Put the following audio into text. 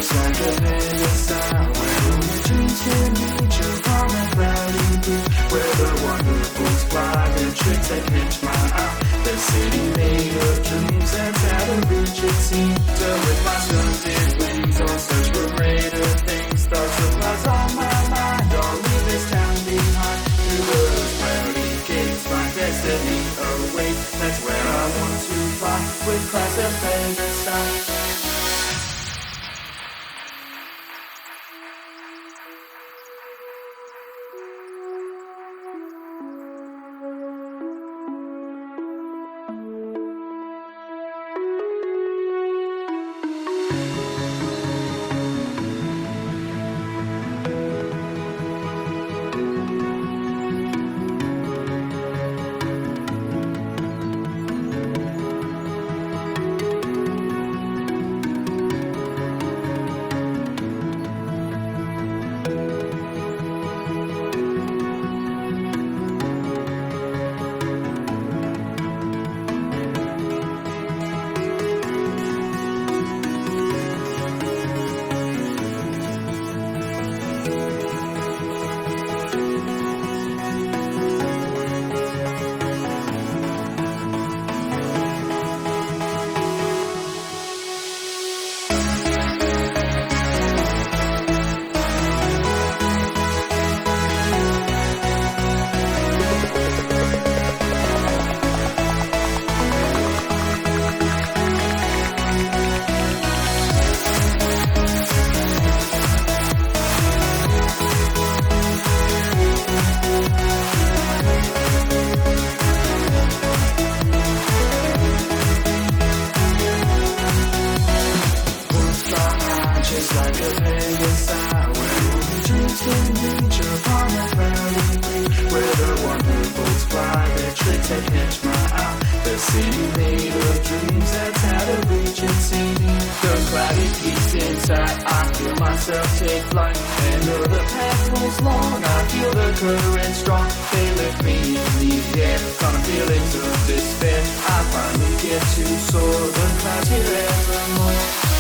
just like a Vegas style, where only dreams can reach a from a cloudy blue, where the wonderfuls fly, their tricks that catch my eye. The city made of dreams, that's how to reach it seems. So with my stunted wings, I'll search for greater things. Thoughts of lies on my mind, I'll leave this town behind. Through those cloudy gates, my destiny awaits. That's where I want to fly, with class and Vegas style. Just like a Vegas style, where only dreams can reach upon a cloudy blue, where the wonderfuls fly, their tricks that catch my eye. The city made of dreams, that's how to reach it seems. The cloudy peaks inside, I feel myself take flight, and though the path was long, I feel the current strong. They lift me in the air, from feelings of despair. I finally get to soar the clouds here evermore.